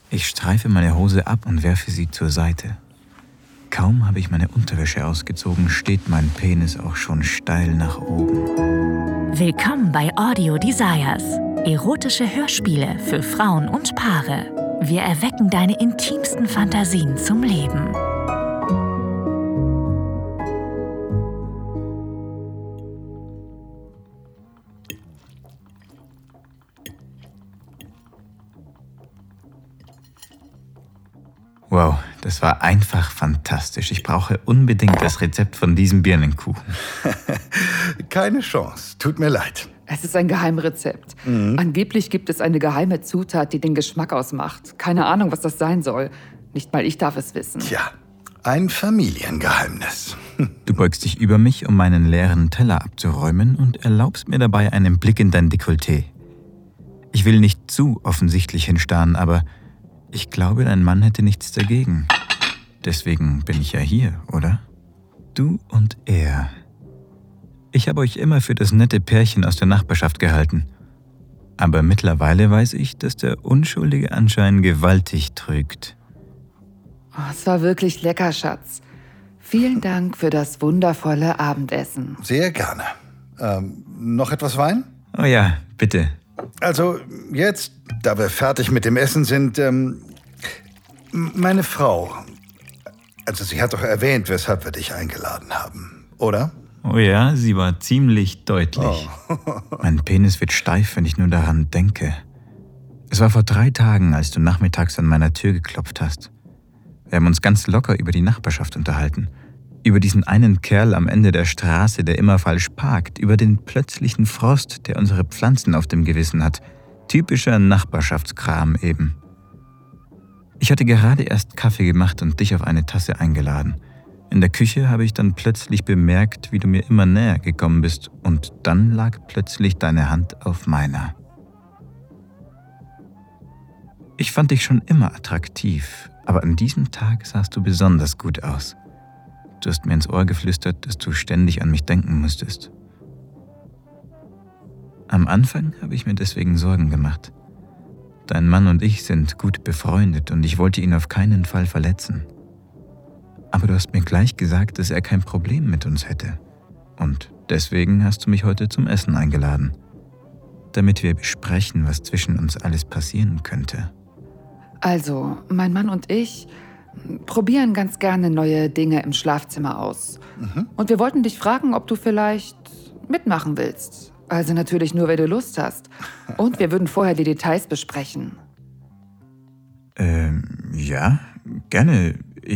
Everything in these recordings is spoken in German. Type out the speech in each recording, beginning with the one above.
Ich streife meine Hose ab und werfe sie zur Seite. Kaum habe ich meine Unterwäsche ausgezogen, steht mein Penis auch schon steil nach oben. Willkommen bei Audio Desires. Erotische Hörspiele für Frauen und Paare. Wir erwecken deine intimsten Fantasien zum Leben. Wow, das war einfach fantastisch. Ich brauche unbedingt das Rezept von diesem Birnenkuchen. Keine Chance, tut mir leid. Es ist ein Geheimrezept. Angeblich gibt es eine geheime Zutat, die den Geschmack ausmacht. Keine Ahnung, was das sein soll. Nicht mal ich darf es wissen. Tja, ein Familiengeheimnis. Du beugst dich über mich, um meinen leeren Teller abzuräumen und erlaubst mir dabei einen Blick in dein Dekolleté. Ich will nicht zu offensichtlich hinstarren, aber ich glaube, dein Mann hätte nichts dagegen. Deswegen bin ich ja hier, oder? Du und er. Ich habe euch immer für das nette Pärchen aus der Nachbarschaft gehalten. Aber mittlerweile weiß ich, dass der unschuldige Anschein gewaltig trügt. Oh, es war wirklich lecker, Schatz. Vielen Dank für das wundervolle Abendessen. Sehr gerne. Noch etwas Wein? Oh ja, bitte. Also jetzt, da wir fertig mit dem Essen sind, meine Frau, also sie hat doch erwähnt, weshalb wir dich eingeladen haben, oder? Oh ja, sie war ziemlich deutlich. Oh. Mein Penis wird steif, wenn ich nur daran denke. Es war vor 3 Tagen, als du nachmittags an meiner Tür geklopft hast. Wir haben uns ganz locker über die Nachbarschaft unterhalten. Über diesen einen Kerl am Ende der Straße, der immer falsch parkt. Über den plötzlichen Frost, der unsere Pflanzen auf dem Gewissen hat. Typischer Nachbarschaftskram eben. Ich hatte gerade erst Kaffee gemacht und dich auf eine Tasse eingeladen. In der Küche habe ich dann plötzlich bemerkt, wie du mir immer näher gekommen bist. Und dann lag plötzlich deine Hand auf meiner. Ich fand dich schon immer attraktiv, aber an diesem Tag sahst du besonders gut aus. Du hast mir ins Ohr geflüstert, dass du ständig an mich denken müsstest. Am Anfang habe ich mir deswegen Sorgen gemacht. Dein Mann und ich sind gut befreundet und ich wollte ihn auf keinen Fall verletzen. Aber du hast mir gleich gesagt, dass er kein Problem mit uns hätte. Und deswegen hast du mich heute zum Essen eingeladen. Damit wir besprechen, was zwischen uns alles passieren könnte. Also, mein Mann und ich probieren ganz gerne neue Dinge im Schlafzimmer aus. Und wir wollten dich fragen, ob du vielleicht mitmachen willst. Also natürlich nur, wenn du Lust hast. Und wir würden vorher die Details besprechen. Ja, gerne.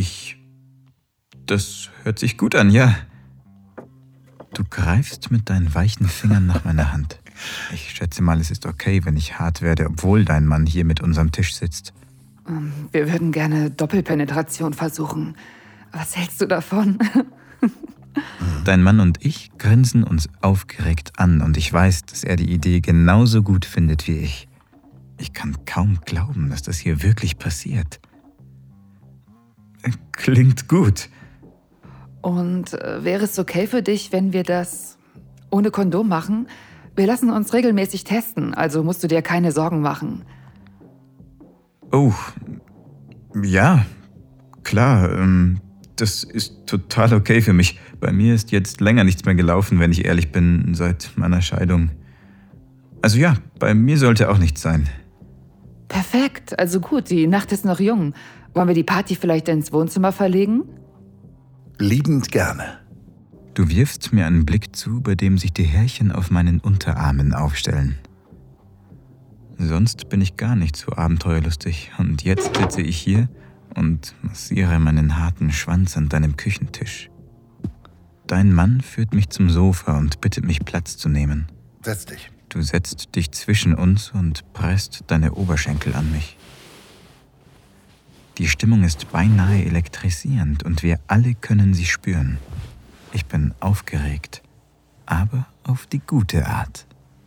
Das hört sich gut an, ja. Du greifst mit deinen weichen Fingern nach meiner Hand. Ich schätze mal, es ist okay, wenn ich hart werde, obwohl dein Mann hier mit uns am Tisch sitzt. Wir würden gerne Doppelpenetration versuchen. Was hältst du davon? Dein Mann und ich grinsen uns aufgeregt an und ich weiß, dass er die Idee genauso gut findet wie ich. Ich kann kaum glauben, dass das hier wirklich passiert. Klingt gut. Und wäre es okay für dich, wenn wir das ohne Kondom machen? Wir lassen uns regelmäßig testen, also musst du dir keine Sorgen machen. Oh, ja, klar, das ist total okay für mich. Bei mir ist jetzt länger nichts mehr gelaufen, wenn ich ehrlich bin, seit meiner Scheidung. Also ja, bei mir sollte auch nichts sein. Perfekt, also gut, die Nacht ist noch jung. Wollen wir die Party vielleicht ins Wohnzimmer verlegen? Liebend gerne. Du wirfst mir einen Blick zu, bei dem sich die Härchen auf meinen Unterarmen aufstellen. Sonst bin ich gar nicht so abenteuerlustig und jetzt sitze ich hier und massiere meinen harten Schwanz an deinem Küchentisch. Dein Mann führt mich zum Sofa und bittet mich, Platz zu nehmen. Setz dich. Du setzt dich zwischen uns und presst deine Oberschenkel an mich. Die Stimmung ist beinahe elektrisierend und wir alle können sie spüren. Ich bin aufgeregt, aber auf die gute Art.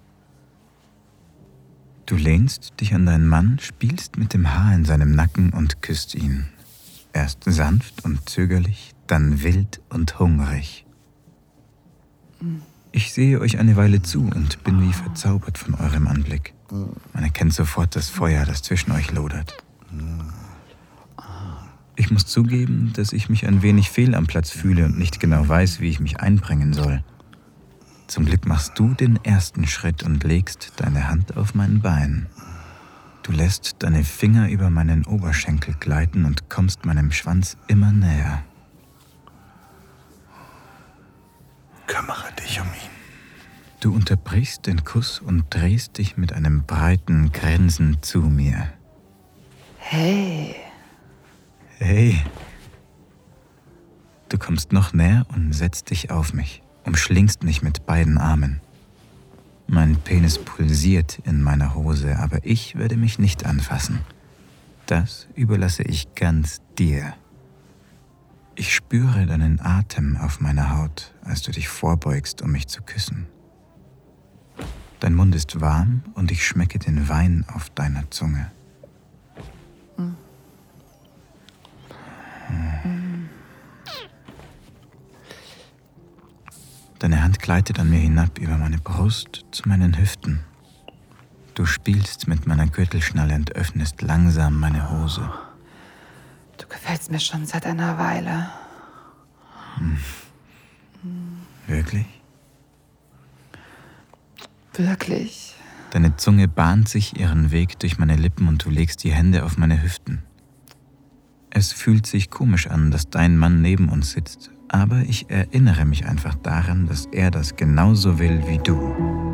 Du lehnst dich an deinen Mann, spielst mit dem Haar in seinem Nacken und küsst ihn. Erst sanft und zögerlich, dann wild und hungrig. Ich sehe euch eine Weile zu und bin wie verzaubert von eurem Anblick. Man erkennt sofort das Feuer, das zwischen euch lodert. Ich muss zugeben, dass ich mich ein wenig fehl am Platz fühle und nicht genau weiß, wie ich mich einbringen soll. Zum Glück machst du den ersten Schritt und legst deine Hand auf mein Bein. Du lässt deine Finger über meinen Oberschenkel gleiten und kommst meinem Schwanz immer näher. Kümmere dich um ihn. Du unterbrichst den Kuss und drehst dich mit einem breiten Grinsen zu mir. Hey. Hey. Du kommst noch näher und setzt dich auf mich, umschlingst mich mit beiden Armen. Mein Penis pulsiert in meiner Hose, aber ich werde mich nicht anfassen. Das überlasse ich ganz dir. Ich spüre deinen Atem auf meiner Haut, als du dich vorbeugst, um mich zu küssen. Dein Mund ist warm und ich schmecke den Wein auf deiner Zunge. Deine Hand gleitet an mir hinab über meine Brust zu meinen Hüften. Du spielst mit meiner Gürtelschnalle und öffnest langsam meine Hose. Du gefällst mir schon seit einer Weile. Wirklich? Wirklich. Deine Zunge bahnt sich ihren Weg durch meine Lippen und du legst die Hände auf meine Hüften. Es fühlt sich komisch an, dass dein Mann neben uns sitzt, aber ich erinnere mich einfach daran, dass er das genauso will wie du.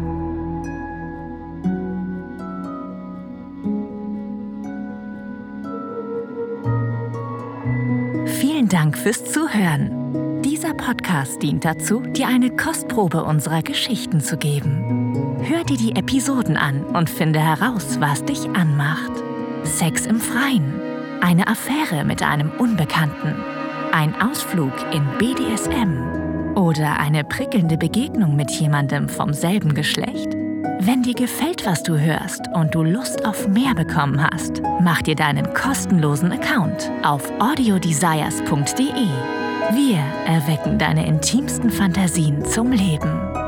Vielen Dank fürs Zuhören. Dieser Podcast dient dazu, dir eine Kostprobe unserer Geschichten zu geben. Hör dir die Episoden an und finde heraus, was dich anmacht. Sex im Freien, eine Affäre mit einem Unbekannten, ein Ausflug in BDSM oder eine prickelnde Begegnung mit jemandem vom selben Geschlecht? Wenn dir gefällt, was du hörst und du Lust auf mehr bekommen hast, mach dir deinen kostenlosen Account auf audiodesires.de. Wir erwecken deine intimsten Fantasien zum Leben.